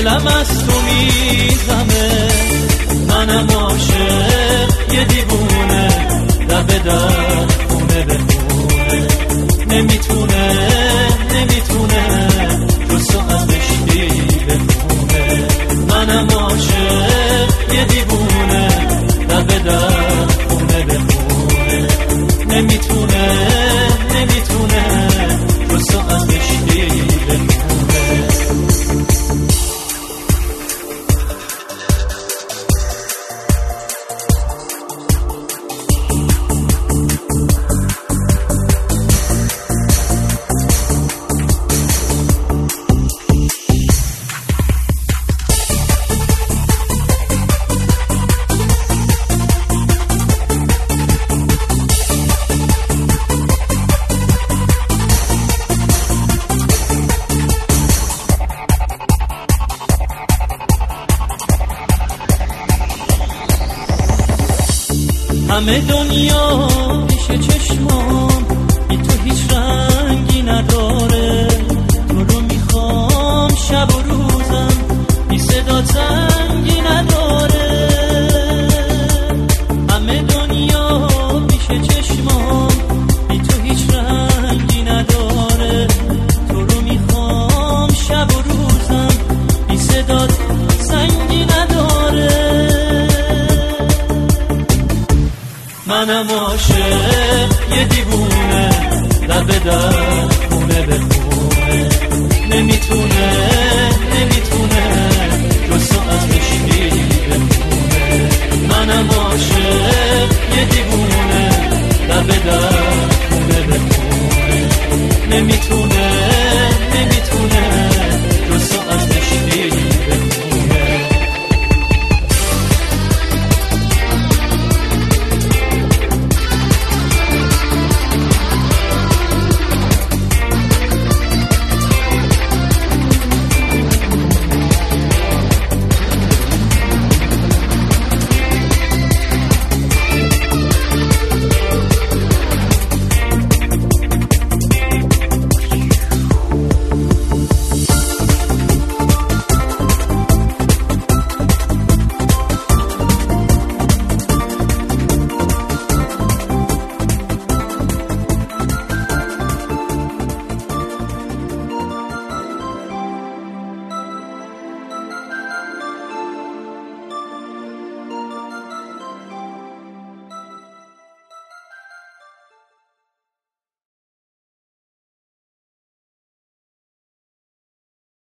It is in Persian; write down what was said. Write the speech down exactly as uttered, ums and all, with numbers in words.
دلم از تو میزمه، منم عاشق یه دیوونه، لب در خونه به خونه، نمیتونه نمیتونه جز تو از مشتی بخونه. منم عاشق یه دیوونه، لب در خونه به خونه، نمیتونه نمیتونه جز تو از مشتی بخونه. همه دنیا پیش چشمام، بی تو هیچ رنگی نداره. تو رو میخوام شب و روزم، بی صدا زنگی نداره. همه دنیا پیش چشمام، بی تو هیچ رنگی نداره. تو رو میخوام شب و روزم، بی صدا زنگی نداره. منم عاشق یه دیوونه، لب در خونه به خونه، نمیتونه نمیتونه جز تو از مشتی بخونه. منم عاشق یه دیوونه، لب در خونه به خونه، نمیتونه نمیتونه